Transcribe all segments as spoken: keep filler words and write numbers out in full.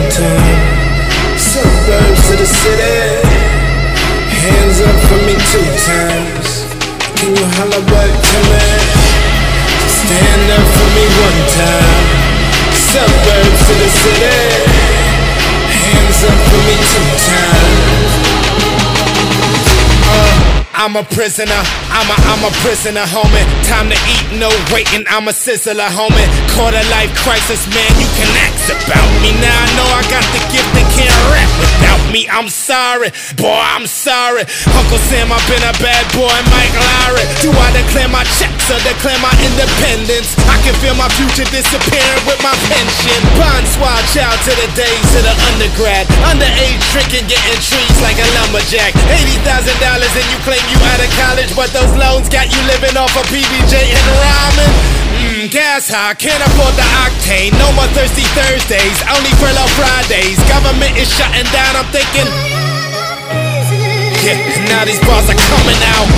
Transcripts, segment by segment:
time. Suburbs to the city, hands up for me two times. Can you holler back to me? Stand up for me one time. Suburbs to the city, hands up for me two times. Uh, I'm a prisoner, I'm a, I'm a prisoner, homie. Time to eat, no waiting, I'm a sizzler, homie. Quarter life crisis, man, you can ask about me. Now I know I got the gift and can't rap without me. I'm sorry, boy, I'm sorry. Uncle Sam, I've been a bad boy, Mike Lowry. Do I declare my checks or declare my independence? I can feel my future disappearing with my pension. Bonsoir, child to the days of the undergrad. Underage drinking, getting trees like a lumberjack. eighty thousand dollars and you claim you out of college, but those loans got you living off of P B J and ramen. Mmm, gas high, can't afford the octane. No more thirsty Thursdays, only furlough Fridays. Government is shutting down, I'm thinking. Yeah, and now these bars are coming out.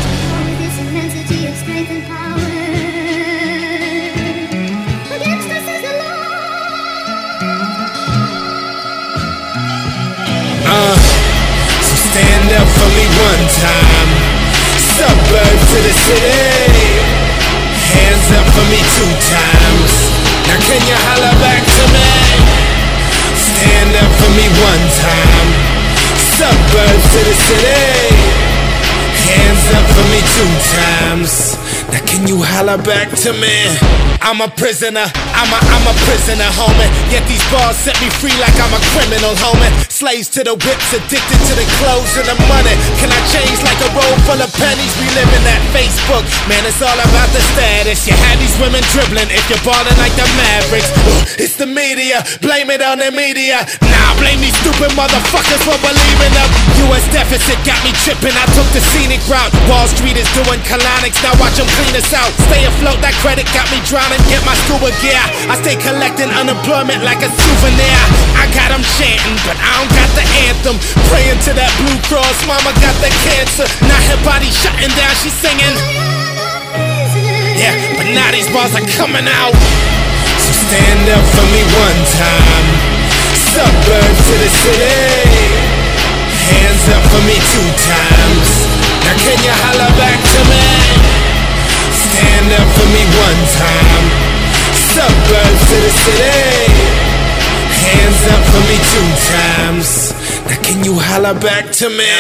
Uh, so stand up for me one time. Suburbs to the city, hands up for me two times. Now can you holler back to me? Stand up for me one time. Suburbs to the city, hands up for me two times. Now can you holler back to me? I'm a prisoner, I'm a, I'm a prisoner, homie. Yet these bars set me free like I'm a criminal, homie. Slaves to the whips, addicted to the clothes and the money. Can I change like a roll full of pennies? We live in that Facebook, man, it's all about the status. You have these women dribbling if you're balling like the Mavericks. Ugh, it's the media, blame it on the media. Nah, blame these stupid motherfuckers for believing them. U S deficit got me tripping, I took the scenic route. Wall Street is doing colonics, now watch them clean us out. Stay afloat, that credit got me drowning. Get my scuba gear, I stay collecting unemployment like a souvenir. I got them chanting, but I don't got the anthem. Praying to that Blue Cross, mama got the cancer. Now her body shutting down, she's singing. Yeah, but now these bars are coming out. So stand up for me one time. Suburbs to the city, hands up for me two times. Now can you holler back to me? Stand up for me one time. Suburbs to the city, hands up for me two times. Now can you holler back to me?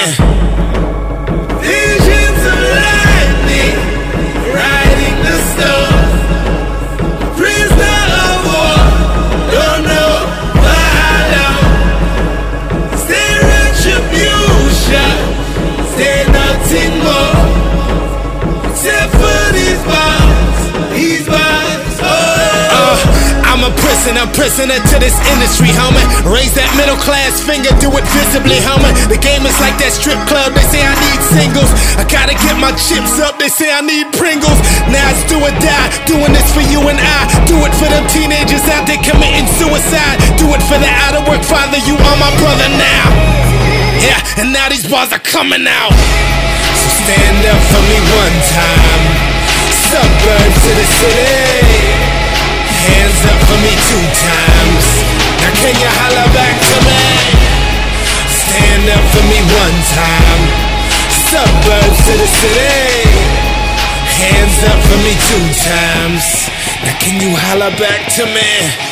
Visions of lightning, riding the storm. Prisoner of war, don't know for how long. Stay retribution, stay nothing more. Except for these bars, these bars, oh. uh, I'm a prisoner, prisoner to this industry, homie. Raise that middle class finger, do it visibly, homie. The game is like that strip club, they say I need singles. I gotta get my chips up, they say I need Pringles. Now it's do or die, doing this for you and I. Do it for them teenagers out there committing suicide. Do it for the out of work father, you are my brother now. Yeah, and now these bars are coming out. So stand up for me one time. Suburbs to the city, hands up for me two times. Now can you holler back to me? Stand up for me one time. Suburbs to the city, hands up for me two times. Now can you holler back to me?